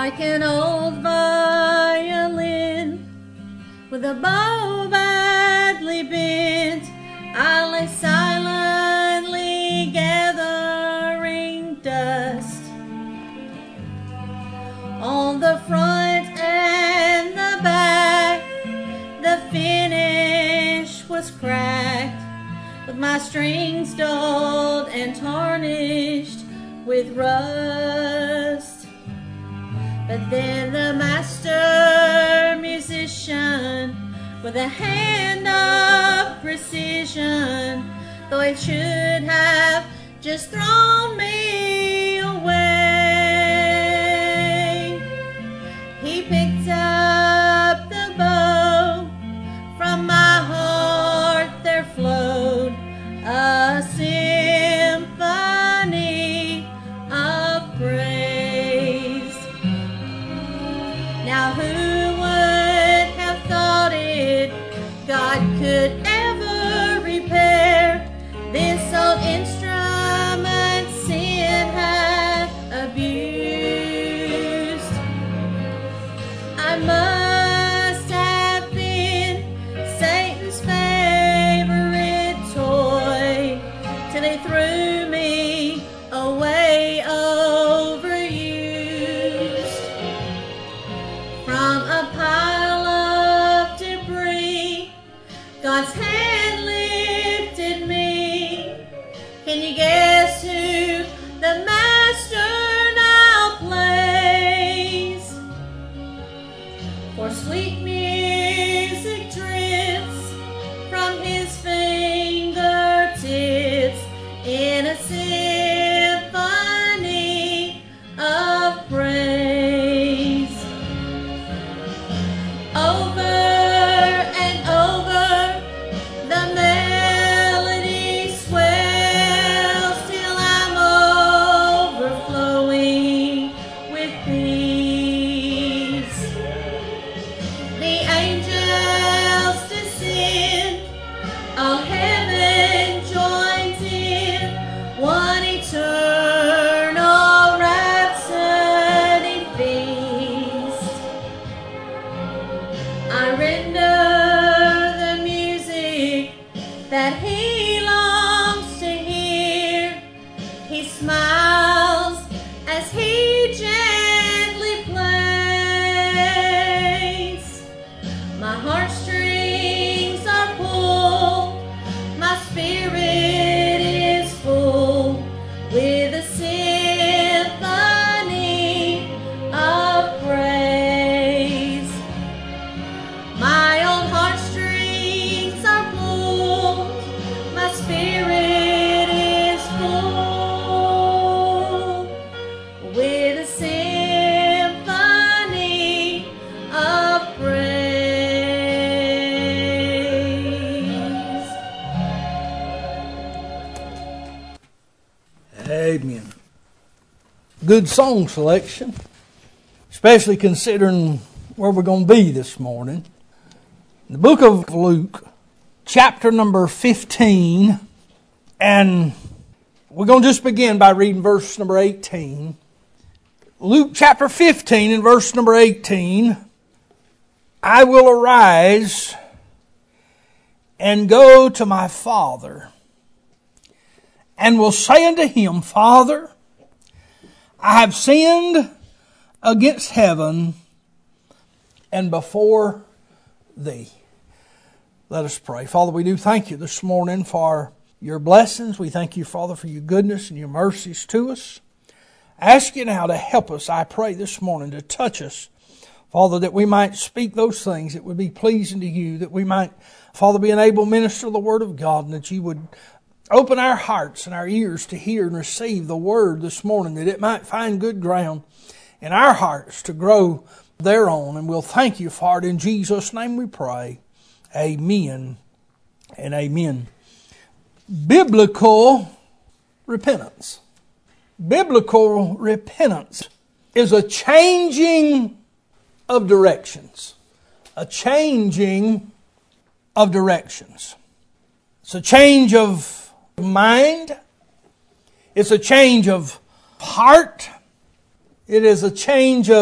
like an old violin with a bow badly bent. I lay silently gathering dust. On the front and the back, the finish was cracked, with my strings dulled and tarnished with rust. But then the master musician, with a hand of precision, though it should have just thrown me away, he picked up the bow. From my heart there flowed a symphony of praise. Now who would have thought it, God could ever repair this old instrument sin had abused? I must have been Satan's favorite toy, till he threw me away overused. From a pile of debris, God's hand lifted me. Can you guess who the master now plays? For sweet music drifts from his fingertips in a symphony of praise. Over and over the melody swells till I'm overflowing with peace. The angels descend, all heaven joins in one eternal rhapsody feast. I render the music that he longs to hear. He smiles as he gently plays. My heartstrings are pulled, my spirit is full with a symphony of praise. My old heartstrings are pulled, my spirit is full with a symphony of praise. Amen. Good song selection, especially considering where we're going to be this morning. The book of Luke, chapter number 15, and we're going to just begin by reading verse number 18. Luke chapter 15 and verse number 18. I will arise and go to my father, and will say unto him, Father, I have sinned against heaven and before thee. Let us pray. Father, we do thank you this morning for your blessings. We thank you, Father, for your goodness and your mercies to us. I ask you now to help us, I pray this morning, to touch us, Father, that we might speak those things that would be pleasing to you, that we might, Father, be an able minister of the Word of God, and that you would open our hearts and our ears to hear and receive the Word this morning, that it might find good ground in our hearts to grow thereon. And we'll thank you for it. In Jesus' name we pray. Amen and amen. Biblical repentance. Biblical repentance is a changing of directions. A changing of directions. It's a change of mind. It's a change of heart. It is a change of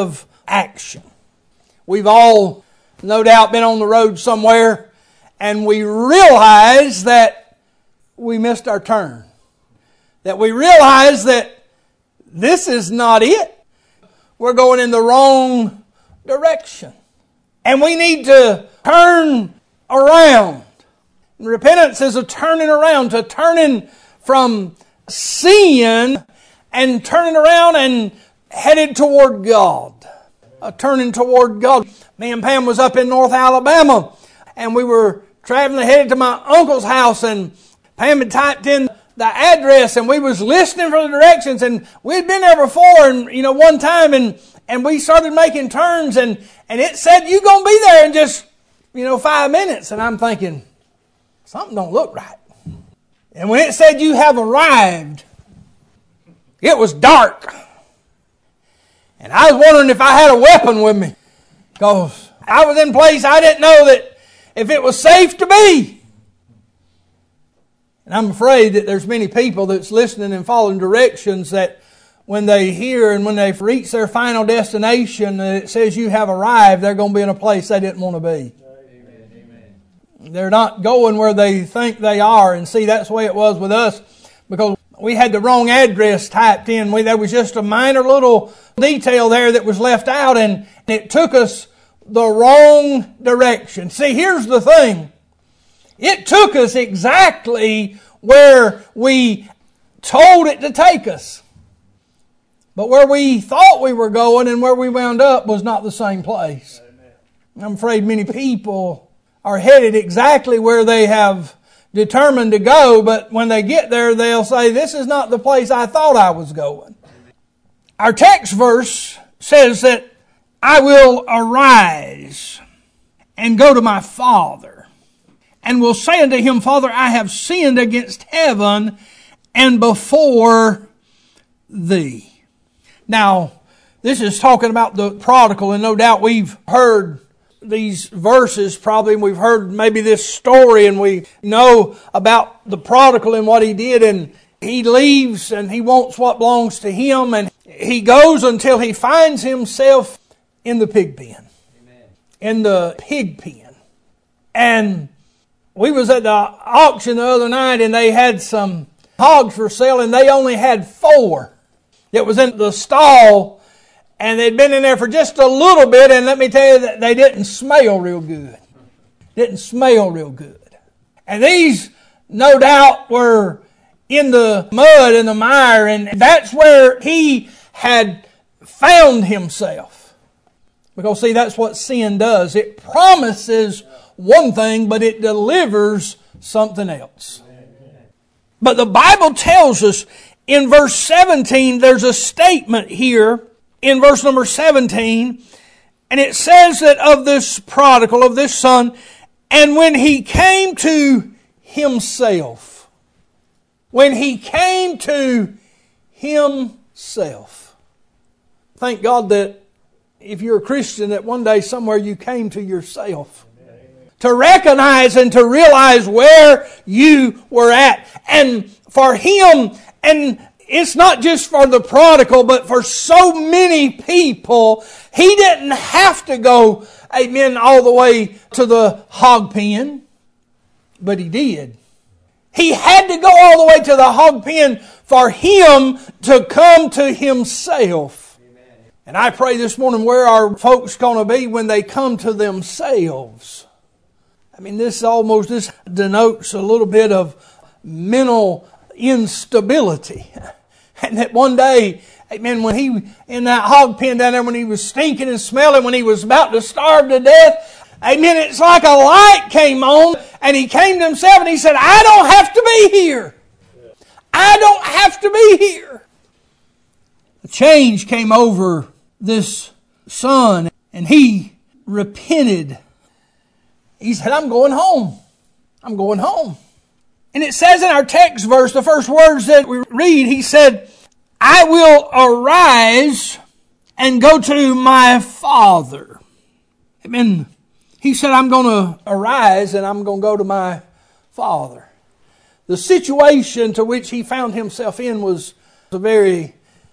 action. We've all, no doubt, been on the road somewhere and we realize that we missed our turn. That we realize that this is not it. We're going in the wrong direction. And we need to turn around. And repentance is a turning around, to turning from sin and turning around and headed toward God. A turning toward God. Me and Pam was up in North Alabama and we were traveling headed to my uncle's house, and Pam had typed in the address and we was listening for the directions, and we'd been there before and one time and we started making turns and it said you're going to be there in just 5 minutes, and I'm thinking something don't look right. And when it said you have arrived, it was dark. And I was wondering if I had a weapon with me, because I was in a place I didn't know that if it was safe to be. And I'm afraid that there's many people that's listening and following directions that when they hear and when they've reached their final destination and it says you have arrived, they're going to be in a place they didn't want to be. Amen. They're not going where they think they are. And see, that's the way it was with us, because we had the wrong address typed in. There was just a minor little detail there that was left out, and it took us the wrong direction. See, here's the thing. It took us exactly where we told it to take us. But where we thought we were going and where we wound up was not the same place. I'm afraid many people are headed exactly where they have determined to go, but when they get there, they'll say, this is not the place I thought I was going. Our text verse says that I will arise and go to my father, and will say unto him, Father, I have sinned against heaven and before thee. Now, this is talking about the prodigal, and no doubt we've heard these verses probably, and we've heard maybe this story, and we know about the prodigal and what he did, and he leaves and he wants what belongs to him, and he goes until he finds himself in the pig pen. Amen. In the pig pen. And we was at the auction the other night, and they had some hogs for sale, and they only had 4 that was in the stall, and they'd been in there for just a little bit, and let me tell you that they didn't smell real good. Didn't smell real good. And these, no doubt, were in the mud and the mire, and that's where he had found himself. Because see, that's what sin does. It promises one thing, but it delivers something else. But the Bible tells us in verse 17, there's a statement here in verse number 17, and it says that of this prodigal, of this son, and when he came to himself. When he came to himself. Thank God that if you're a Christian, that one day somewhere you came to yourself. Amen. To recognize and to realize where you were at. And for him, and it's not just for the prodigal, but for so many people, he didn't have to go, amen, all the way to the hog pen, but he did. He had to go all the way to the hog pen for him to come to himself. And I pray this morning, where are folks going to be when they come to themselves? I mean, this denotes a little bit of mental instability. And that one day, amen, when he, in that hog pen down there, when he was stinking and smelling, when he was about to starve to death, amen, it's like a light came on, and he came to himself and he said, I don't have to be here. I don't have to be here. A change came over this son, and he repented. He said, I'm going home. I'm going home. And it says in our text verse, the first words that we read, he said, I will arise and go to my father. Amen. He said, I'm going to arise and I'm going to go to my father. The situation to which he found himself in was a very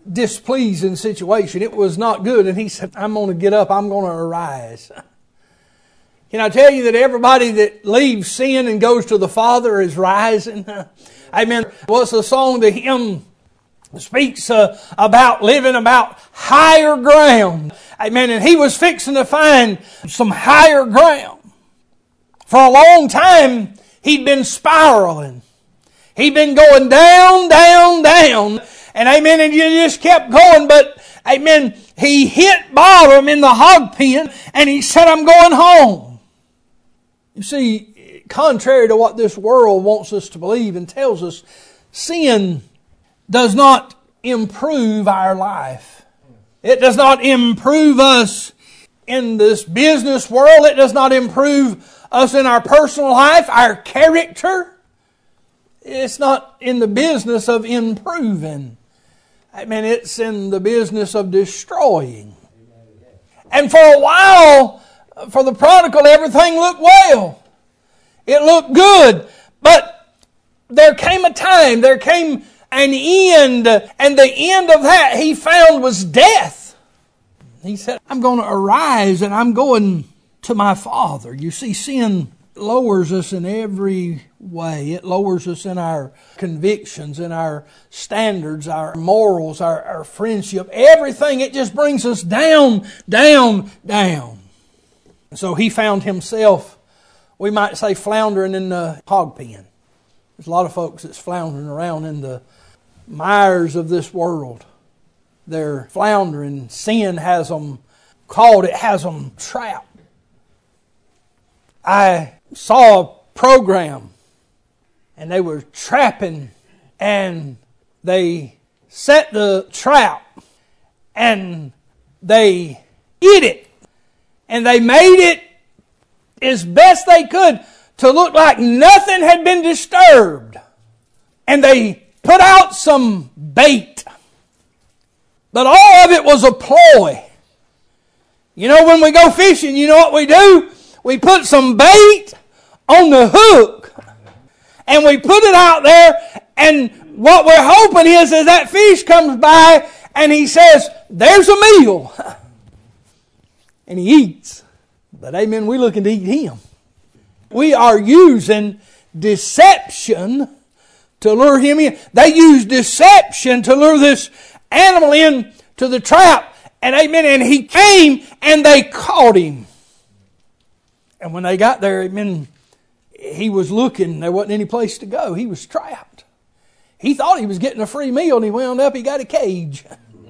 displeasing situation. It was not good. And he said, I'm going to get up. I'm going to arise. Can I tell you that everybody that leaves sin and goes to the Father is rising? Amen. What's the song? The hymn speaks about living about higher ground. Amen. And he was fixing to find some higher ground. For a long time, he'd been spiraling. He'd been going down, down, down. And amen, and you just kept going. But, amen, he hit bottom in the hog pen and he said, I'm going home. You see, contrary to what this world wants us to believe and tells us, sin does not improve our life. It does not improve us in this business world. It does not improve us in our personal life, our character. It's not in the business of improving. I mean, it's in the business of destroying. And for a while, for the prodigal, everything looked well. It looked good. But there came a time, there came an end, and the end of that he found was death. He said, I'm going to arise and I'm going to my Father. You see, sin lowers us in every way. It lowers us in our convictions, in our standards, our morals, our friendship, everything. It just brings us down, down, down. So he found himself, we might say, floundering in the hog pen. There's a lot of folks that's floundering around in the mires of this world. They're floundering. Sin has them caught. It has them trapped. I saw a program and they were trapping and they set the trap and they hid it and they made it as best they could to look like nothing had been disturbed. And they put out some bait. But all of it was a ploy. You know, when we go fishing, you know what we do? We put some bait on the hook and we put it out there, and what we're hoping is that fish comes by and he says, there's a meal. And he eats. But amen, we're looking to eat him. We are using deception to lure him in. They use deception to lure this animal in to the trap. And amen, and he came and they caught him. And when they got there, amen, he was looking. There wasn't any place to go. He was trapped. He thought he was getting a free meal, and he wound up, he got a cage.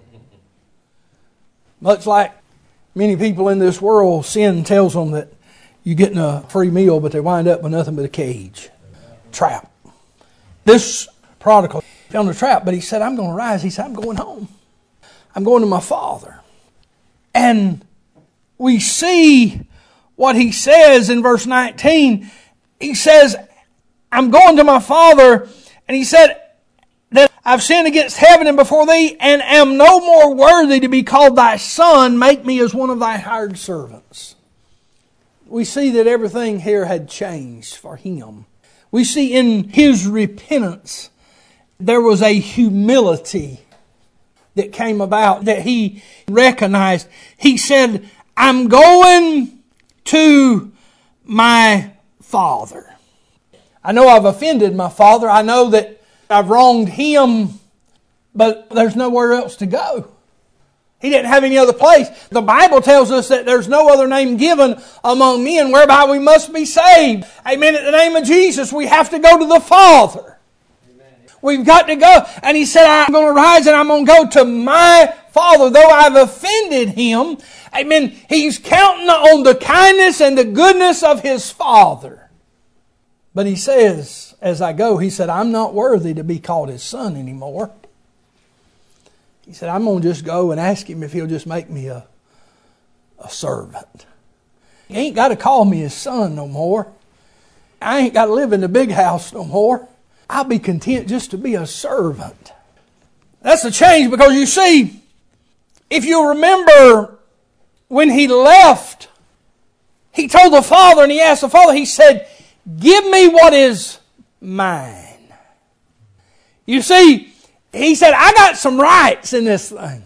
Much like many people in this world, sin tells them that you're getting a free meal, but they wind up with nothing but a cage. Trap. This prodigal found a trap, but he said, I'm going to rise. He said, I'm going home. I'm going to my Father. And we see what he says in verse 19. He says, I'm going to my Father. And he said that I've sinned against heaven and before thee, and am no more worthy to be called thy son. Make me as one of thy hired servants. We see that everything here had changed for him. We see in his repentance, there was a humility that came about that he recognized. He said, I'm going to my Father. I know I've offended my Father. I know that I've wronged him, but there's nowhere else to go. He didn't have any other place. The Bible tells us that there's no other name given among men whereby we must be saved. Amen. In the name of Jesus, we have to go to the Father. We've got to go. And he said, I'm going to rise and I'm going to go to my Father. Though I've offended him, amen, he's counting on the kindness and the goodness of his Father. But he says, as I go, he said, I'm not worthy to be called his son anymore. He said, I'm going to just go and ask him if he'll just make me a servant. He ain't got to call me his son no more. I ain't got to live in the big house no more. I'll be content just to be a servant. That's the change, because you see, if you remember when he left, he told the Father and he asked the Father, he said, give me what is mine. You see, he said, I got some rights in this thing.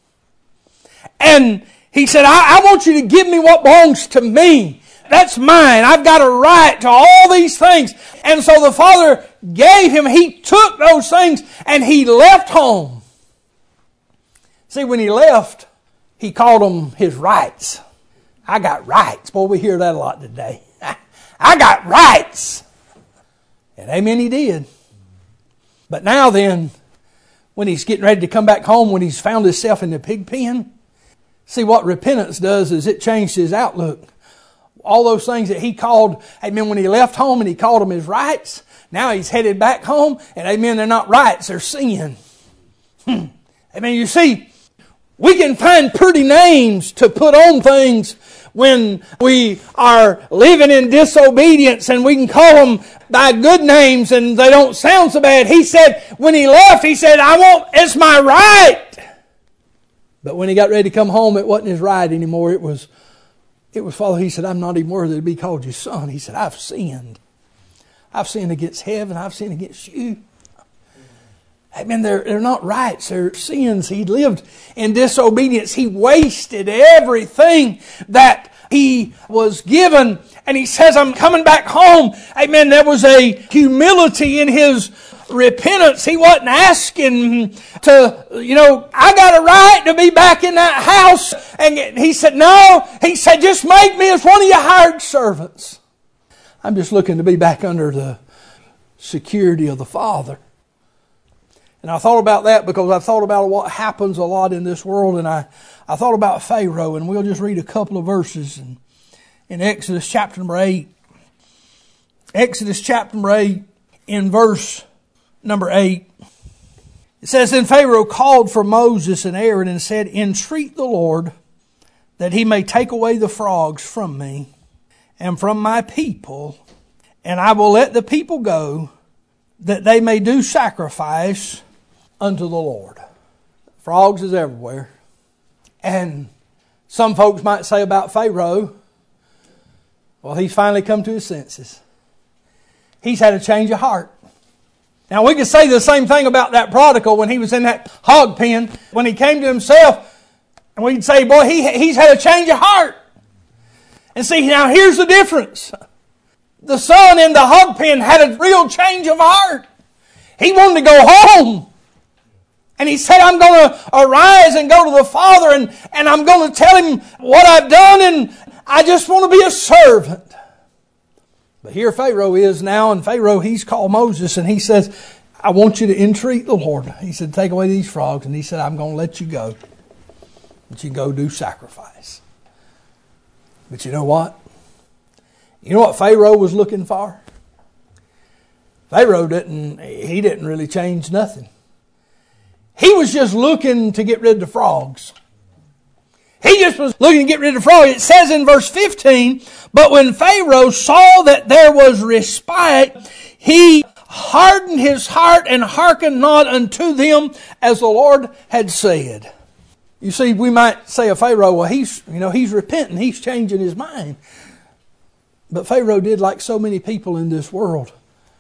And he said, I want you to give me what belongs to me. That's mine. I've got a right to all these things. And so the father gave him, he took those things and he left home. See, when he left, he called them his rights. I got rights. Boy, we hear that a lot today. I got rights. And amen, he did. But now then, when he's getting ready to come back home, when he's found himself in the pig pen, see what repentance does is it changed his outlook. All those things that he called, amen, when he left home and he called them his rights, now he's headed back home and amen, they're not rights, they're sin. Amen, you see, we can find pretty names to put on things when we are living in disobedience, and we can call them by good names and they don't sound so bad. He said, when he left, he said, it's my right. But when he got ready to come home, it wasn't his right anymore. It was Father. He said, I'm not even worthy to be called your son. He said, I've sinned. I've sinned against heaven. I've sinned against you. Amen. They're not rights. They're sins. He lived in disobedience. He wasted everything that he was given. And he says, I'm coming back home. Amen. There was a humility in his repentance. He wasn't asking to, I got a right to be back in that house. And he said, no. He said, just make me as one of your hired servants. I'm just looking to be back under the security of the Father. And I thought about that because I thought about what happens a lot in this world. And I thought about Pharaoh. And we'll just read a couple of verses in Exodus chapter number 8. Exodus chapter number 8 in verse number 8. It says, Then Pharaoh called for Moses and Aaron and said, Entreat the Lord that he may take away the frogs from me and from my people, and I will let the people go, that they may do sacrifice unto the Lord. Frogs is everywhere. And some folks might say about Pharaoh, well, he's finally come to his senses. He's had a change of heart. Now, we could say the same thing about that prodigal when he was in that hog pen. When he came to himself, and we'd say, boy, he's had a change of heart. And see, now here's the difference. The son in the hog pen had a real change of heart. He wanted to go home. And he said, I'm going to arise and go to the Father, and I'm going to tell him what I've done, and I just want to be a servant. But here Pharaoh is now, and Pharaoh, he's called Moses, and he says, I want you to entreat the Lord. He said, take away these frogs. And he said, I'm going to let you go. But you go do sacrifice. But you know what? You know what Pharaoh was looking for? Pharaoh didn't really change nothing. He was just looking to get rid of the frogs. He just was looking to get rid of the frogs. It says in verse 15, But when Pharaoh saw that there was respite, he hardened his heart and hearkened not unto them as the Lord had said. You see, we might say of Pharaoh, well, he's repenting, he's changing his mind. But Pharaoh did like so many people in this world.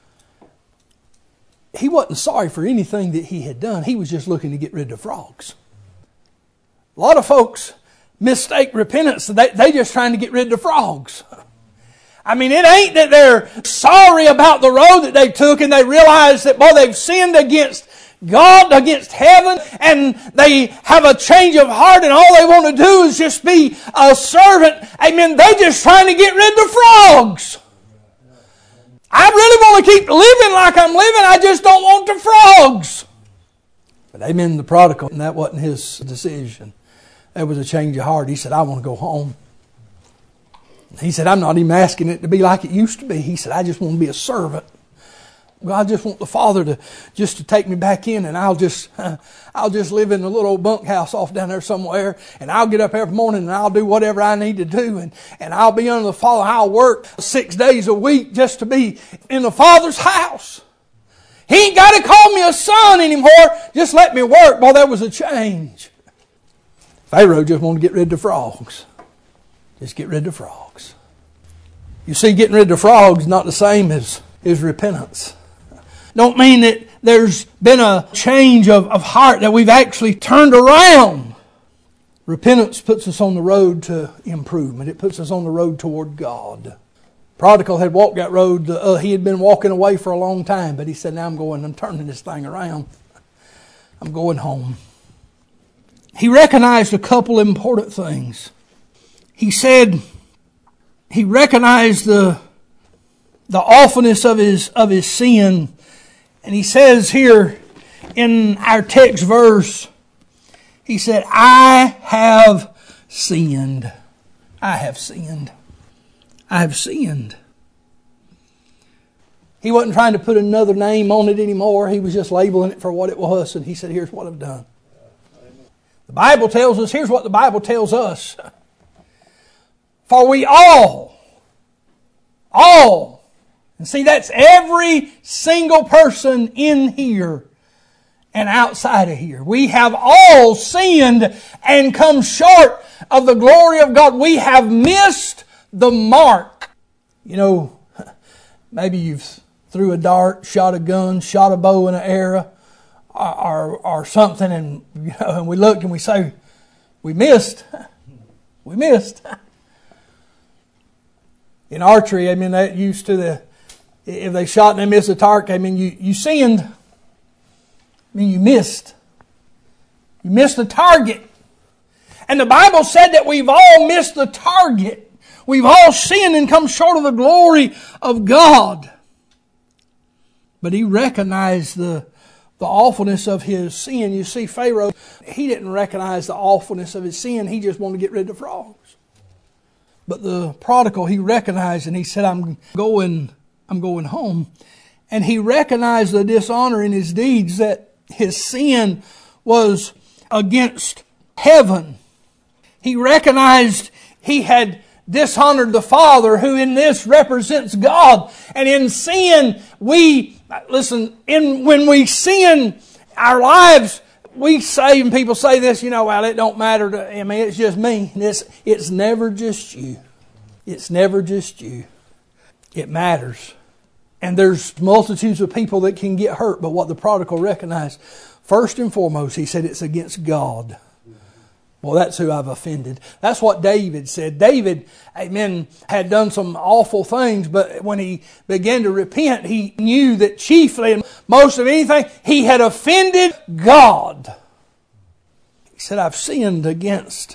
He wasn't sorry for anything that he had done. He was just looking to get rid of frogs. A lot of folks mistake repentance. They just trying to get rid of the frogs. I mean, it ain't that they're sorry about the road that they took and they realize that, boy, they've sinned against God, against heaven, and they have a change of heart and all they want to do is just be a servant. Amen. They just trying to get rid of the frogs. I really want to keep living like I'm living. I just don't want the frogs. But amen, the prodigal, and that wasn't his decision. That was a change of heart. He said, I want to go home. He said, I'm not even asking it to be like it used to be. He said, I just want to be a servant. Well, I just want the Father to take me back in, and I'll just live in a little old bunkhouse off down there somewhere, and I'll get up every morning and I'll do whatever I need to do, and I'll be under the Father. I'll work 6 days a week just to be in the Father's house. He ain't got to call me a son anymore. Just let me work. Well, there was a change. Pharaoh just wanted to get rid of the frogs. Just get rid of the frogs. You see, getting rid of the frogs is not the same as repentance. don't mean that there's been a change of heart, that we've actually turned around. Repentance puts us on the road to improvement. It puts us on the road toward God. Prodigal had walked that road. He had been walking away for a long time, but he said, now I'm turning this thing around. I'm going home. He recognized a couple important things. He said he recognized the awfulness of his sin. And he says here in our text verse, he said, I have sinned. I have sinned. I have sinned. He wasn't trying to put another name on it anymore. He was just labeling it for what it was. And he said, here's what I've done. The Bible tells us, here's what the Bible tells us. For we all, and see, that's every single person in here and outside of here. We have all sinned and come short of the glory of God. We have missed the mark. You know, maybe you've threw a dart, shot a gun, shot a bow in an arrow, or something, and and we look and we say, we missed. We missed. In archery, I mean, that used to if they shot and they missed a target, I mean, you sinned. I mean, you missed. You missed the target. And the Bible said that we've all missed the target. We've all sinned and come short of the glory of God. But he recognized the awfulness of his sin. You see, Pharaoh, he didn't recognize the awfulness of his sin. He just wanted to get rid of the frogs. But the prodigal, he recognized, and he said, I'm going home. And he recognized the dishonor in his deeds, that his sin was against heaven. He recognized he had dishonored the Father, who in this represents God. And in sin, when we sin, our lives, we say, and people say this, well, it don't matter to me, it's just me. It's never just you. It's never just you. It matters. And there's multitudes of people that can get hurt, but what the prodigal recognized, first and foremost, he said it's against God. Well, that's who I've offended. That's what David said. David, amen, had done some awful things, but when he began to repent, he knew that chiefly and most of anything, he had offended God. He said, I've sinned against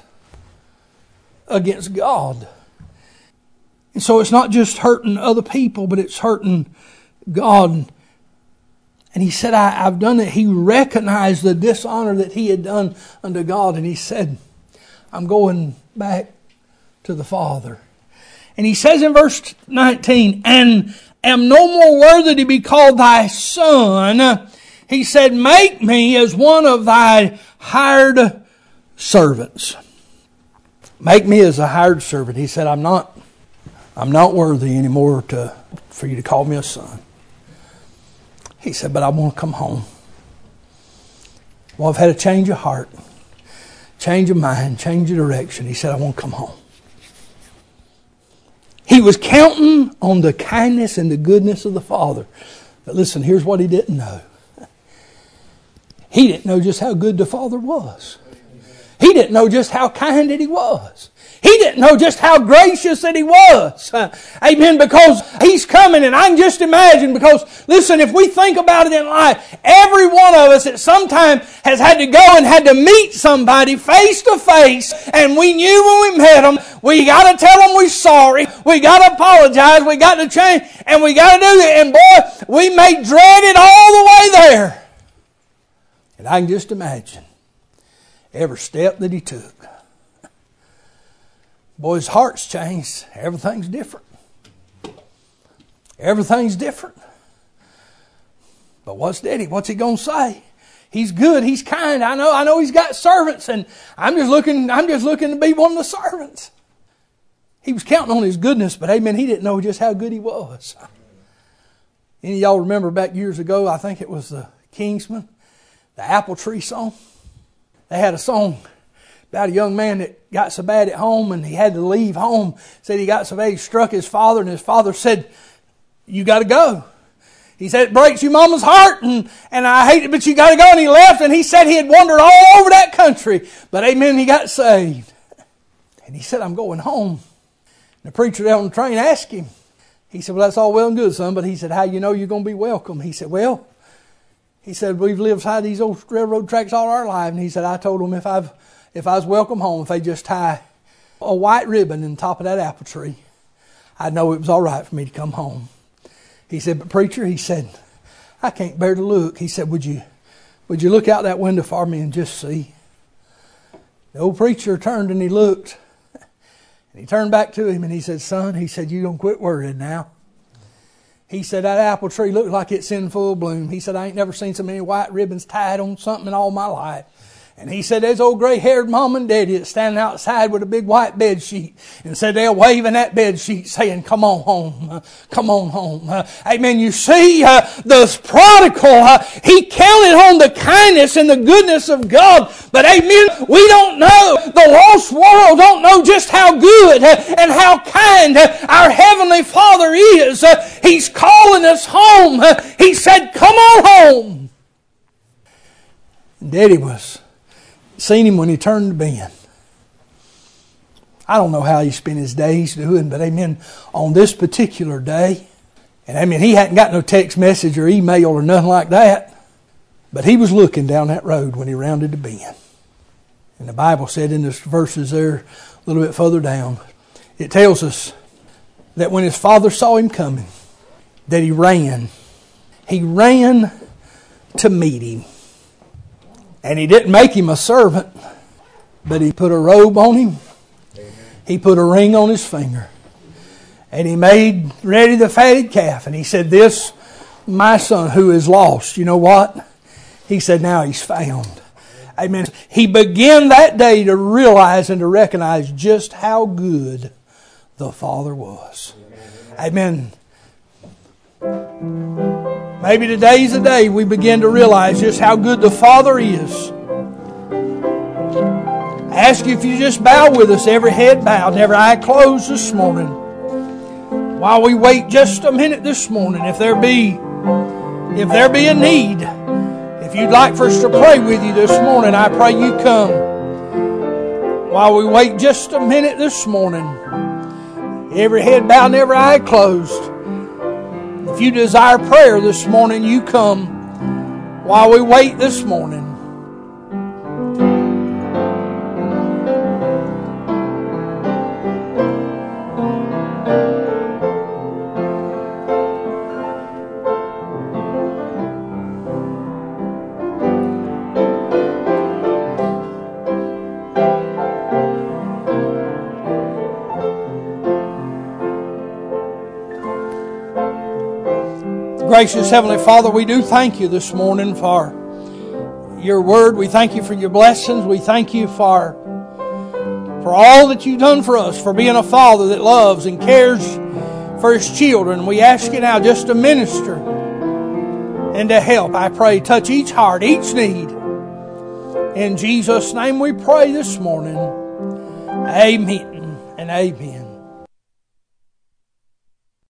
God. And so it's not just hurting other people, but it's hurting God. And he said, I've done it. He recognized the dishonor that he had done unto God. And he said, I'm going back to the Father. And he says in verse 19, and am no more worthy to be called thy son. He said, make me as one of thy hired servants. Make me as a hired servant. He said, I'm not worthy anymore for you to call me a son. He said, but I want to come home. Well, I've had a change of heart, change of mind, change of direction. He said, I want to come home. He was counting on the kindness and the goodness of the Father. But listen, here's what he didn't know. He didn't know just how good the Father was. He didn't know just how kind that he was. He didn't know just how gracious that he was. Amen. Because he's coming, and I can just imagine, because listen, if we think about it in life, every one of us at some time has had to go and had to meet somebody face to face, and we knew when we met them, we got to tell them we're sorry, we got to apologize, we got to change, and we got to do it. And boy, we may dread it all the way there. And I can just imagine every step that he took. Boy, his heart's changed. Everything's different. Everything's different. But what's he going to say? He's good. He's kind. I know he's got servants, and I'm just looking to be one of the servants. He was counting on his goodness, but amen, he didn't know just how good he was. Any of y'all remember back years ago, I think it was the Kingsmen, the Apple Tree song? They had a song about a young man that got so bad at home and he had to leave home. Said he got so bad he struck his father, and his father said, you got to go. He said, it breaks your mama's heart, and I hate it, but you got to go. And he left, and he said he had wandered all over that country. But amen, he got saved. And he said, I'm going home. And the preacher down on the train asked him. He said, well, that's all well and good, son. But he said, how you know you're going to be welcome? He said, well, he said, we've lived beside these old railroad tracks all our life. And he said, I told them if I was welcome home, if they just tie a white ribbon in the top of that apple tree, I'd know it was all right for me to come home. He said, but preacher, he said, I can't bear to look. He said, would you look out that window for me and just see? The old preacher turned and he looked. And he turned back to him and he said, son, he said, you don't quit worrying now. He said, that apple tree looked like it's in full bloom. He said, I ain't never seen so many white ribbons tied on something in all my life. And he said, there's old gray-haired mom and daddy that's standing outside with a big white bed sheet. And said they're waving that bed sheet saying, come on home. Come on home. Amen. You see, the prodigal, he counted on the kindness and the goodness of God. But amen, we don't know. The lost world don't know just how good and how kind our Heavenly Father is. He's calling us home. He said, come on home. And Daddy seen him when he turned the bend. I don't know how he spent his days doing, but amen, on this particular day, and amen, he hadn't got no text message or email or nothing like that, but he was looking down that road when he rounded the bend. And the Bible said in the verses there, a little bit further down, it tells us that when his father saw him coming, that he ran. He ran to meet him. And he didn't make him a servant, but he put a robe on him. Amen. He put a ring on his finger. And he made ready the fatted calf. And he said, this, my son who is lost, you know what? He said, now he's found. Amen. He began that day to realize and to recognize just how good the Father was. Amen. Maybe today's the day we begin to realize just how good the Father is. I ask you if you just bow with us, every head bowed and every eye closed this morning. While we wait just a minute this morning, if there be a need, if you'd like for us to pray with you this morning, I pray you come. While we wait just a minute this morning, every head bowed and every eye closed. If you desire prayer this morning, you come while we wait this morning. Gracious Heavenly Father, we do thank you this morning for your word. We thank you for your blessings. We thank you for all that you've done for us, for being a Father that loves and cares for His children. We ask you now just to minister and to help. I pray, touch each heart, each need. In Jesus' name we pray this morning. Amen and amen.